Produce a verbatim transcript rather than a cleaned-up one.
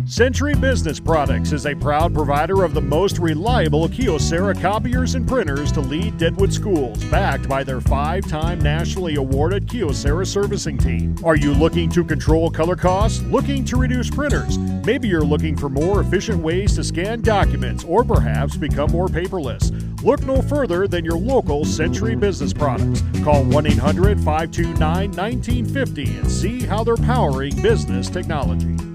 Century Business Products is a proud provider of the most reliable Kyocera copiers and printers to lead Deadwood schools, backed by their five-time nationally awarded Kyocera servicing team. Are you looking to control color costs? Looking to reduce printers? Maybe you're looking for more efficient ways to scan documents or perhaps become more paperless. Look no further than your local Century Business Products. Call one eight hundred, five two nine, one nine five zero and see how they're powering business technology.